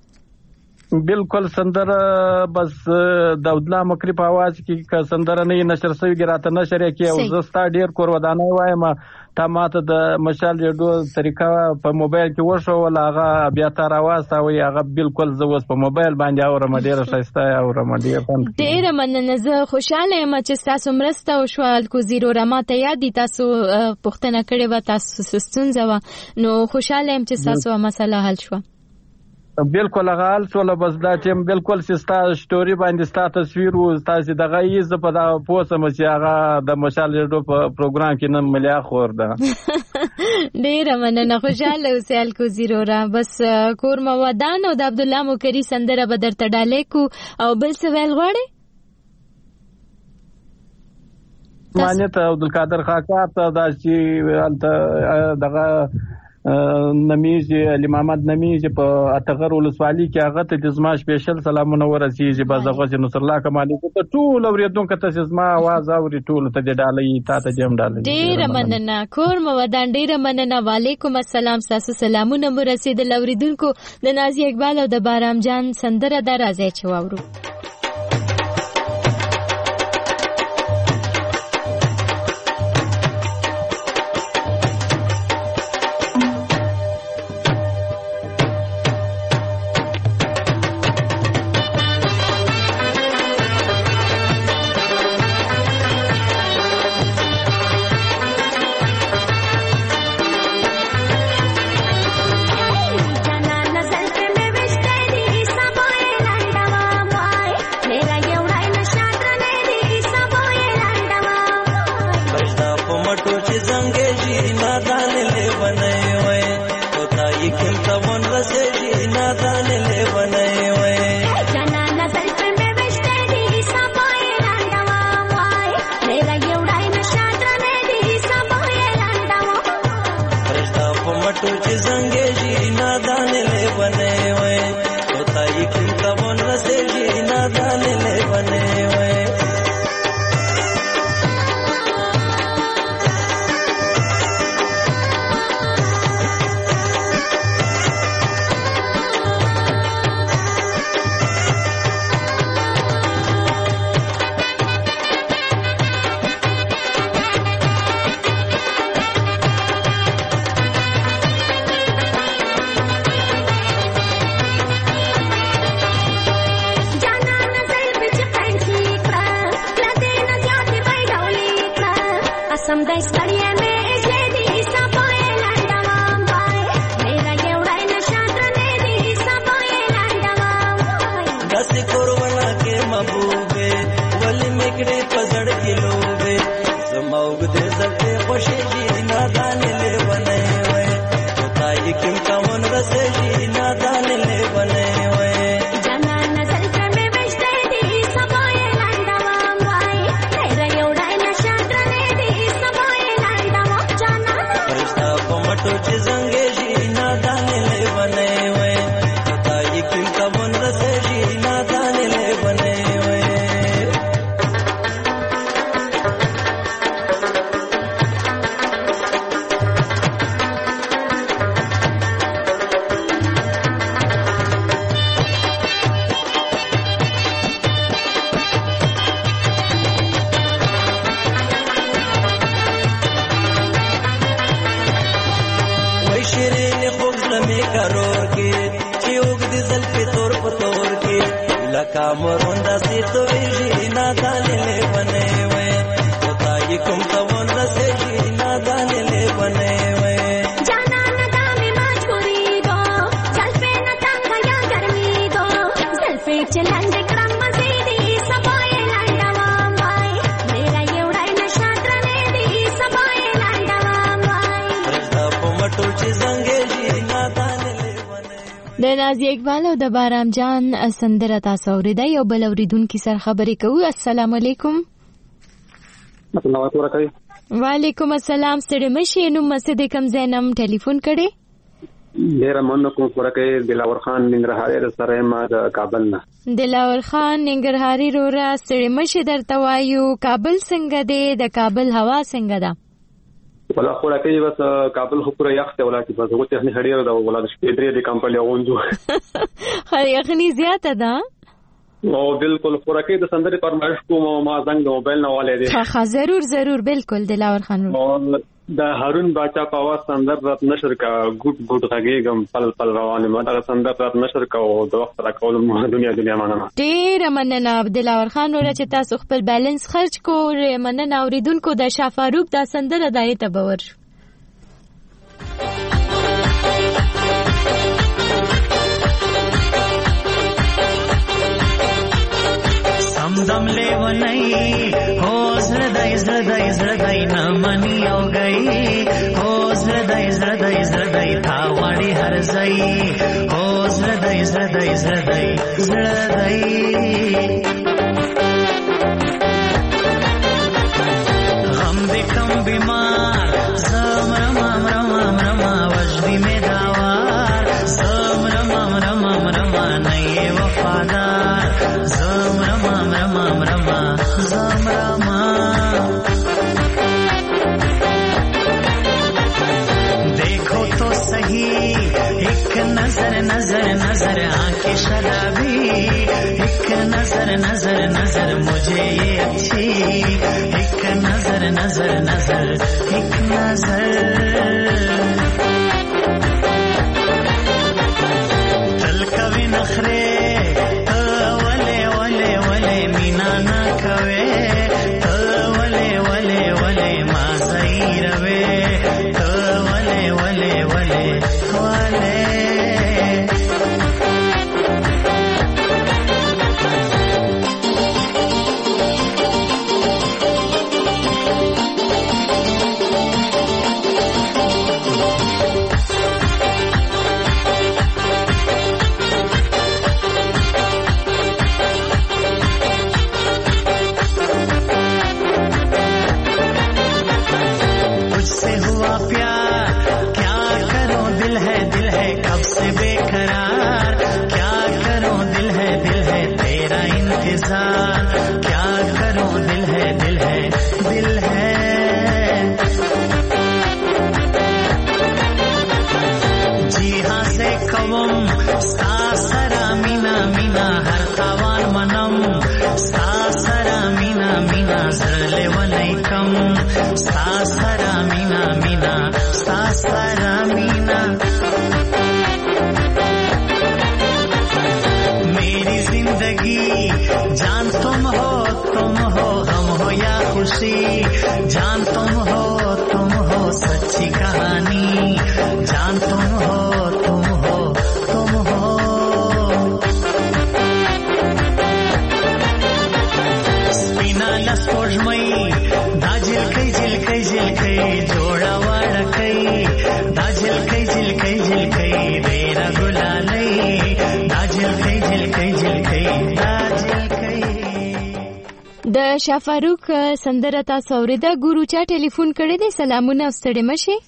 بالکل سندره بس داودلا مکری په आवाज کې سندره نه نشر شوی ګراته نشر کې او زستا ډیر کور ودانه وایم تا ماته د مشال یو طریقه په موبایل کې وشو ولا هغه بیا تر आवाज تا وی هغه بالکل زوس په موبایل باندې اورم ډیر شایسته اورم ډیر مننه زه خوشاله یم چې تاسو مرسته او شو الکوزیر او ماته یاد دي تاسو پوښتنه کړې و تاسو ستونزه و نو خوشاله یم چې تاسو مسله حل شو. بالکل غال سول بس دا ټیم بالکل ستا سټوري باندې ستا تصویر او تاسو دغه یز په دا پوسه مچ هغه د مشال ریډیو په پروګرام کې نن ملیا خور ده. ډیر مننه خوشاله اوسې الکوزیر را بس کور مو ودان او د عبد الله مکری سندره بدر تډالې کو او بل څه ویل غواړي؟ مانه ته عبد القادر خاکات دا چې دغه نمیز علی محمد نمیز په اتغر ولسوالۍ کې هغه ته د زما سپیشل سلامونه ورسیږي بازغه نصر الله کمالي ته ټول اوریدونکو ته زما आवाज اوري ټول ته د ډالۍ تا ته جام ډالۍ. ډیر مننه کور مو ودان ډیر مننه. وعلیکم السلام تاسو سلامونه مو رسیدل اوریدونکو د نازي اقبال او د بارام جان سندره درازه چواورو. नजर पे में विश्ते दी समाए लंडवा समदाय स्तरिया में इसले दी सपोए लंडवाम बाय मेरा एवढा नशात्र ने दी सपोए लंडवाम बाय दस कोरवना के महबूबे वली मिकरे पजड़ किलोबे समाउग दे सकते खुशी जी नादान ले बने हुए ताई किम का मन रसे जी नादान ले बने हुए जना नजर पे में बेचते दी सपोए लंडवाम बाय मेरा एवढा नशात्र ने दी सपोए लंडवाम जना फरिश्ता पमटो ची जंगे जी नादान ले बने हुए ताई किम का मन रसे जी नादान ले बने हुए कामरुंदा से तो जी नादान ले बने हुए ताई कुम तवन से जी नादान ले बने हुए जाना नदा में मजबूरी दो सल्फे न तंग या गर्मी दो सल्फे चलन दे क्रम मजीदी सपोए लंडवाम बाय मेरा एवढा नशात्र ने दी सपोए लंडवाम बाय फरिश्ता पमटो ची जंगे जी नादान د نازي اقبال او د بارام جان سندره تاسو اوریدای او بل اوریدونکو سره خبرې کوو. السلام علیکم. وعلیکم السلام. ستړي مشي نو مسجد کم زینم ټلیفون کړي. ډیر مننه کوم ورکه دلاور خان ننګرهاري سره ما د کابل نه. دلاور خان ننګرهاري رورا ستړي مشي درته وایو. کابل څنګه دی؟ د کابل هوا څنګه ده؟ ولا خوراکي بس کابل خو پورا یخ ته ولا چې بس وته نه هډیو دا ولا د شپې درې د کمپنی اونجو خو یخني زیاته ده او بالکل خوراکي د سندري پرمایش کوم ما زنګ د موبایل نه والے دي ها ضرور بالکل دلاور خان د هارون باچا په आवाज سندر رات نشر کا ګډ غږیږم پل روانه ما دا سندر رات نشر کا او د وخت را کول مو دنیا مننه ډیر مننه دلاور خان ور چې تاسو خپل بیلانس خرج کو مننه اوریدونکو د شافاروق دا سندر دایې ته باور समदम ले वनई हो زړدای نه منی او گئی हो زړدای تا وړي هر ځای हो زړدای غم دې کم بیمار زم رما وجدی می داوار زم رما نه وفادار زم رما देखो तो सही एक नजर आंखें शराबी एक नजर मुझे ये अच्छी एक नजर एक नजर तल कवि नखरे वले मीना ना कवे वले मा सही रवे वले मेरी जिंदगी जान तुम हो गम हो या खुशी जान तुम हो सच्ची कहानी जान तुम हो स्पोर्टमई दा झिल्कै जोडा वाडकै दा झिल्कै रेरा गुलालै दा झिल्कै د شافاروق سندره تاسو اوریدا ګورو چا ټلیفون کړی دی سلامونه ستړي مشه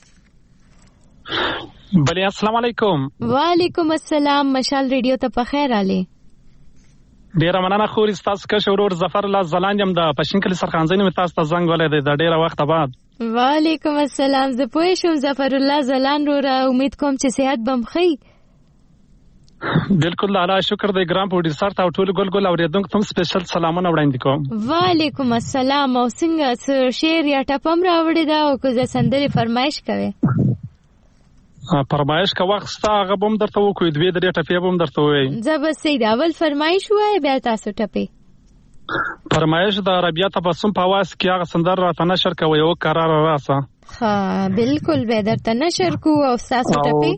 بله السلام علیکم وعلیکم السلام مشال ریډیو ته په خیر आले ډیره مننه خوري تاسو که شورور ظفر الله زلان یم د پښینکل سرخانځین می تاسو ته زنګ ولې د ډیره وخت بعد وعلیکم السلام زه پوه شوم ظفر الله زلان رو را امید کوم چې صحت بم خی بالکل الله شکر د ګرام پروډوسر ته ټول ګل اوریدونکو ته سپیشل سلامونه وړاندې کوم وعلیکم السلام او څنګه شعر یا ټپم راوړی دا او که زه سندري فرمایش کوي فرمایش کا وخت ستا هغه بم درته وکوي دوی درې ټپې بم درته وای زه بس سید اول فرمایش وای بیا تاسو ټپې فرمایش د عربیت تبسم په आवाज کې هغه سندر راته نشر کوي او قرار راسه ها بالکل به درته نشر کو او تاسو ټپې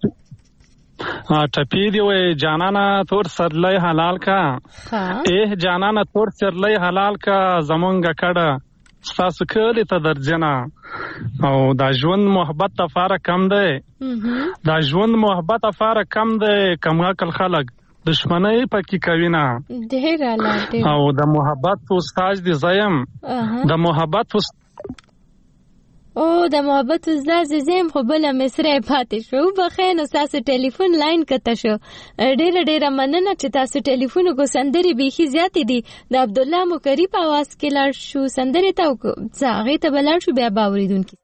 ټپې دی وای جانانا تور سرلای حلال کا جانانا تور سرلای حلال کا زمونږه کړه ستاسو کلی ته درجنه او دا ژوند محبت افاره کم دی دا ژوند محبت افاره کم دی کم عقل خلک دشمنی پکې کوي نه ډیر اعلی او د محبت استاد دی زیم د محبت او د محبت استاد زیم خو بل مصری پاتې شو بخیر نو تاسو ټلیفون لاین کته شو ډیر مننه چې تاسو ټلیفون کو سندري بيخي زیاتې دي د عبد الله مکری په आवाज کې لار شو سندري ته ځاغې ته بلل شو بیا باوریدونکو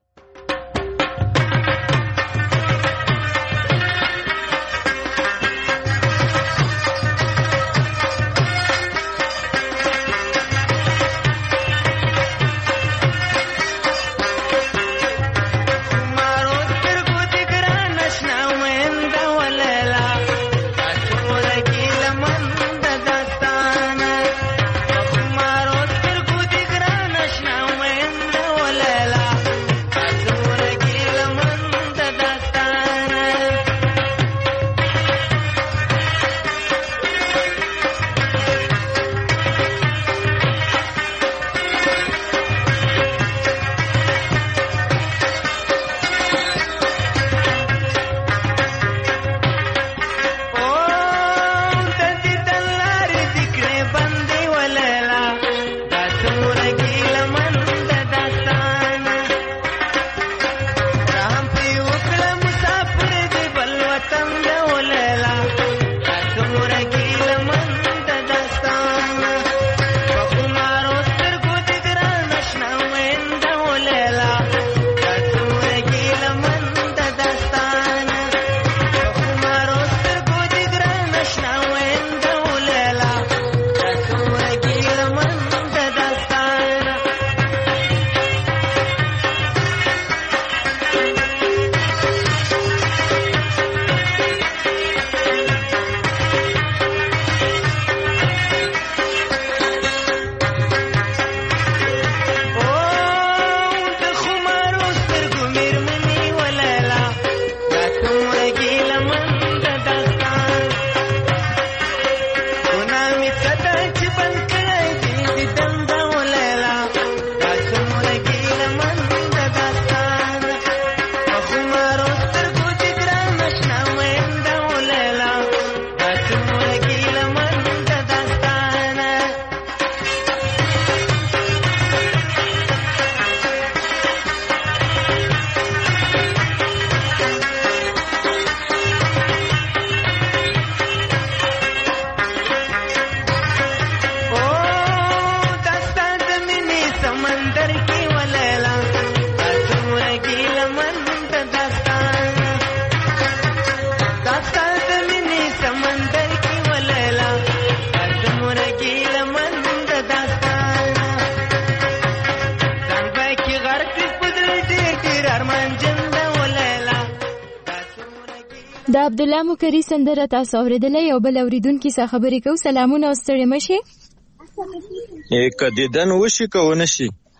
د عبد الله مکری سندره تاسو اوریدلې او بل اوریدونکو څخه خبرې کوم سلامونه او ستړي مشه یک دیدن وشي کو نشي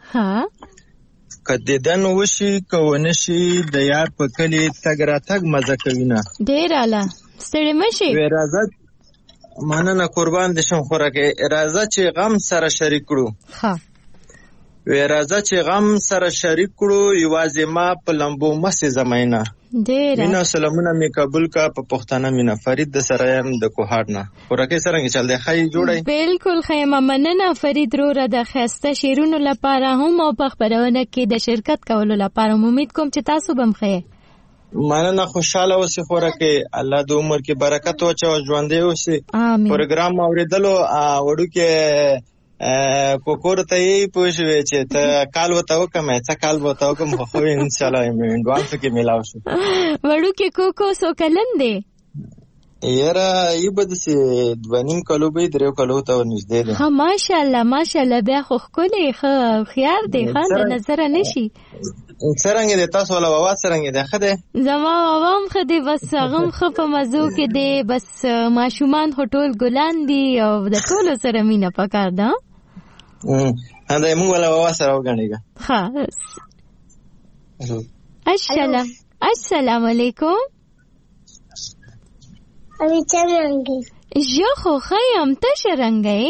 ها کدی دن وشي کوونه شي د یار په کلی تګ را تګ مزه کوي نه ډیر اعلی ستړي مشي راځه مننه قربان دي شم خوراکه راځه چې غم سره شریک کړو ها راځه چې غم سره شریک کړو یوازې ما په لمبو مسې زمینه ډیر مینا سلامونه می قبول کا په پښتانه مینا فرید د سرایم د کوهاټ نه خوراکه سره چل دی خای جوړی بالکل خیمه مننه فرید رو را د خسته شیرونو لپاره هم او په خبرونه کې د شرکت کولو لپاره امید کوم چې تاسو بم خیر مننه خوشاله اوسې خوراکه الله د عمر کې برکت او چا ژوندې اوسې پروګرام اوریدلو وړو کې کوکور ته یې پوښوي چې ته کال وته وکم څه کال وته وکم خو ان شاء الله منډوان څخه ملاو شو وړو کې کوکو سو کلندې یاره ای بده سي 2.5 کلو به 3 کلو ته نږدې ده ها ماشاءالله بیا خو خولي خيار دی خان نظر نشي څنګه د تاسو ولا واوا څنګه ده خده زما وام خده بس غم خپ مزو کې دی بس ماشومان هټول ګلان دي او د ټول سره مینه پکار ده هدا موږ ولا واوا سره وګڼیږه ها السلام علیکم اوی څنګه جو خو خیم ته شرنګي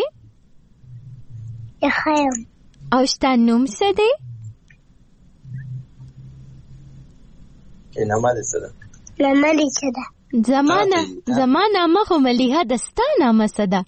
خیم او ستانوم څه دی نامه دې څه ده زمانه مخه مليها دستانه مسده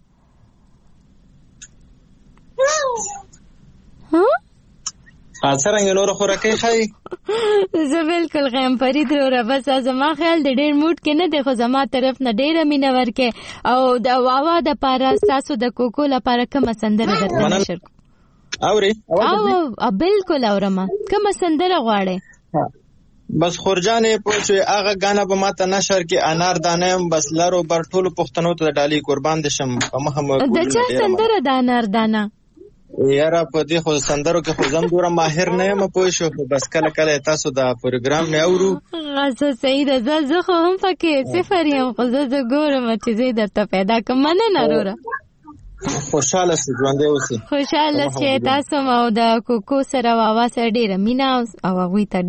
ها څنګه نور خوراکي خای زه بالکل غیم فرید رو بس زما خیال د ډیر موډ کې نه دی خو زما طرف نه ډیره مینه ورکه او د واوا د پاره تاسو د کوکو لپاره کوم سندره درته نشر اوري او بالکل اورما کوم سندره غواړي بس خورجانې پوښي هغه غانا به ماته نشر کې انار دانه بس لارو بر ټولو پښتنو ته ډالي قربان دي شم په مخه د چا سندره د انار دانه یاره په دې خو سندرو کې خو زم دوره ماهر نه یم پوښو بس کله کله تاسو دا پروګرام نه اورو غزه سید زه خو هم پکې صفر یم خو زه ګورم چې زه درته پیدا کوم نه نروره خوشاله شې ژوندې اوسې خوشاله شې تاسو مو د کوکو سره واوا سره ډیره مینا او هغه ته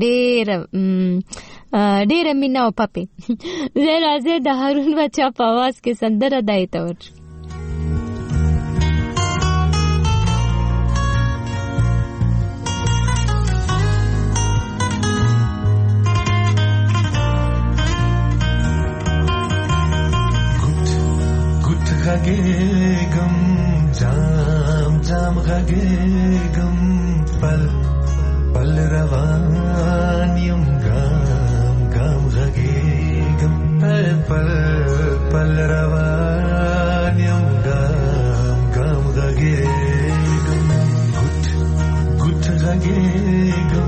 ډیره مینا او پپې زه راځه د هارون بچا په आवाज کې سندره دایته ور غږېږم جام غږېږم پل روان یم ګام غږېږم پل روان یم ګام غږېږم ګوت غږېږم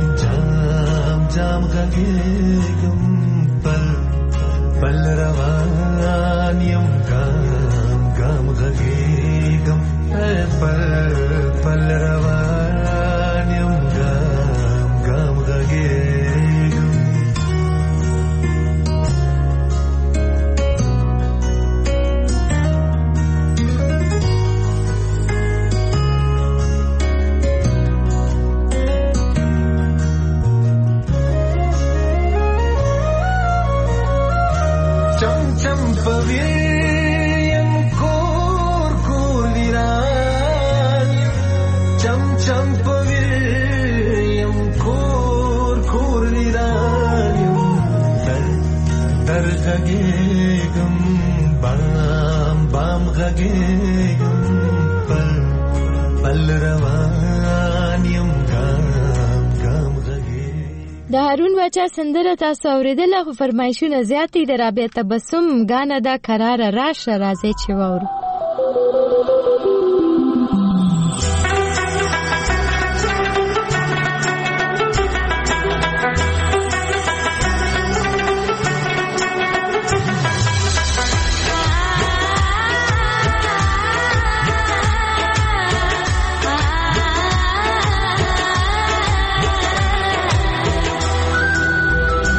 جام غږېږم پل روان یم ګام غږېږم پل روان یم ګام غږېږم چم پویم کور لیران چم پویم کور لیران در غږېږم بام غږېږم پل روان یم ګام د هارون بچا سندره تاسو اوریدله خو فرمایشونه زیاتې د رابعه تبسم غانا دا قرار راشه راځي چې وورو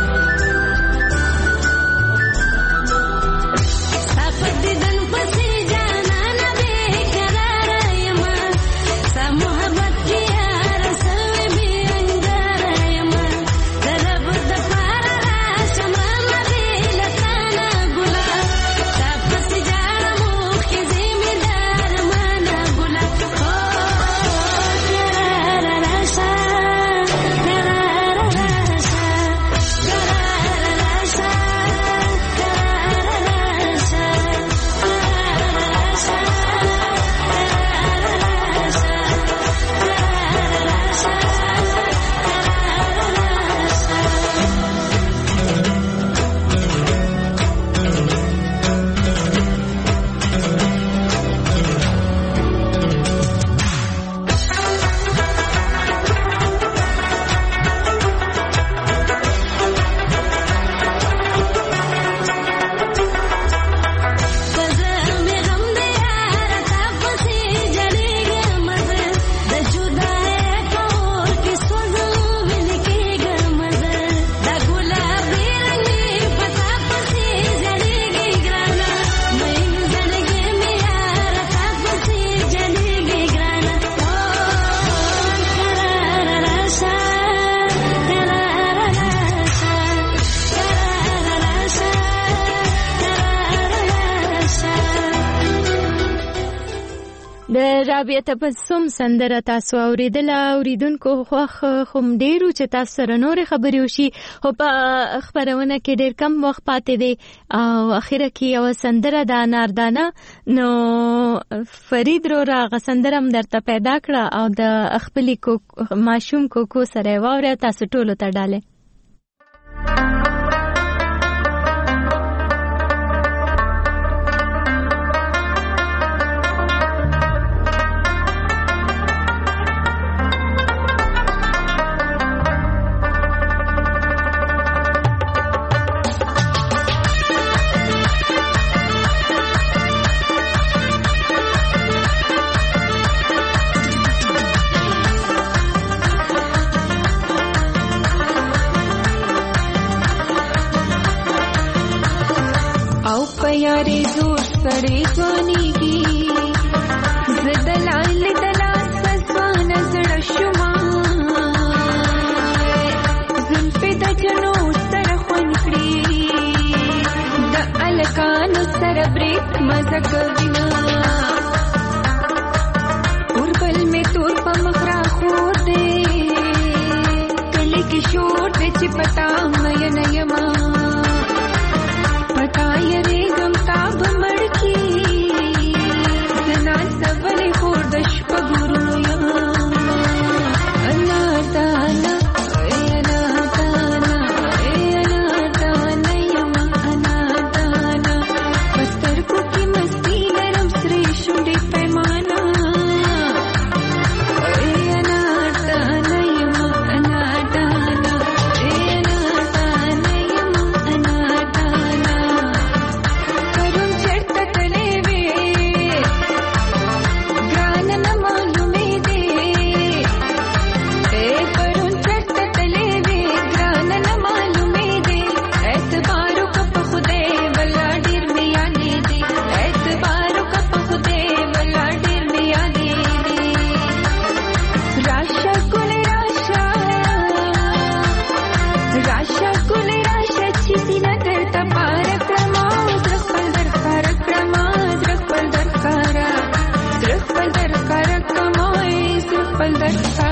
Sapati dan pasija بیا ته په سوم سندره تاسو اوریدله اوریدونکو خوښ خو ډېرو چې تاسو سره نورې خبرې وشي خو په خپرونه کې ډېر کم وخت پاتې دی او اخره کې یوه سندره د اناردانه نو فرید روره هغه سندره هم درته پیدا کړه او د خپلې ماشوم کوکو سره یې واوره تاسو ټولو ته ډالۍ यारे जोर सरे जोनीगी زدلال دلال سزوان زړشما زلفې د جنو سره خوند کړي د الکانو سره بریک مزه کوینا اوربل می تور په مخرا خو دې کلی کې شور دې چې پتا مې نه یما پتا یې تاب مړکی زنان سبلې خور د شپه ګورو یا الله تعالی الله تعالی الله تعالی یما الله تعالی پستر کو کی مستی نرم سری شونډې پیمانا الله تعالی یما الله تعالی الله تعالی یما الله تعالی Pandar